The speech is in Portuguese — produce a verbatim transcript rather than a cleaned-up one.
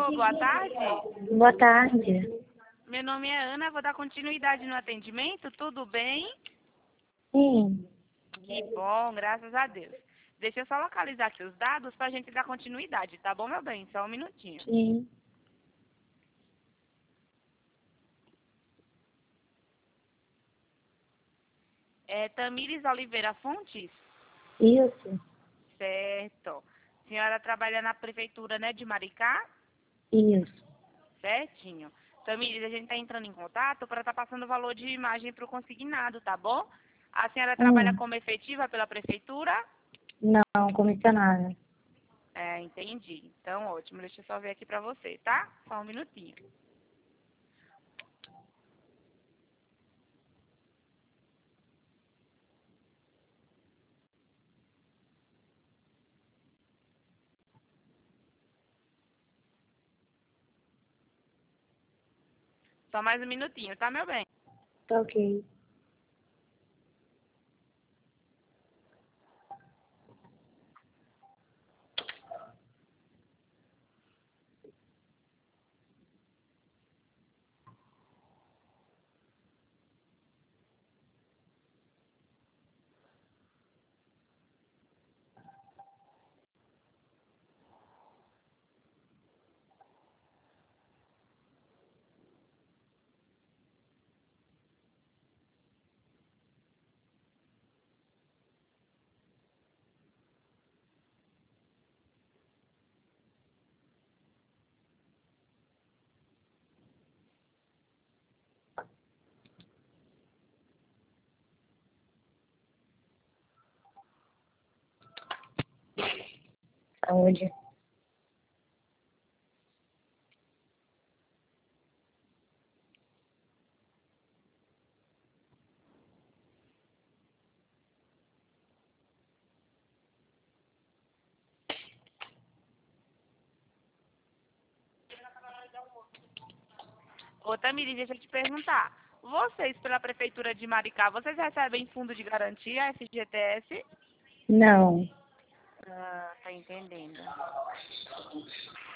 Alô, boa tarde. Boa tarde. Meu nome é Ana, vou dar continuidade no atendimento, tudo bem? Sim. Que bom, graças a Deus. Deixa eu só localizar aqui os dados para a gente dar continuidade, tá bom, meu bem? Só um minutinho. Sim. É Tamires Oliveira Fontes? Isso. Certo. A senhora trabalha na prefeitura, né, de Maricá? Isso. Certinho. Tamires, a gente está entrando em contato para estar passando o valor de imagem para o consignado, tá bom? A senhora trabalha Hum. como efetiva pela prefeitura? Não, comissionada. É, entendi. Então, ótimo. Deixa eu só ver aqui pra você, tá? Só um minutinho. Só mais um minutinho, tá, meu bem? Tá ok. Saúde. Ô, Tamiri, deixa eu te perguntar. Vocês, pela prefeitura de Maricá, vocês recebem fundo de garantia, F G T S? Não. Ah, tá entendendo.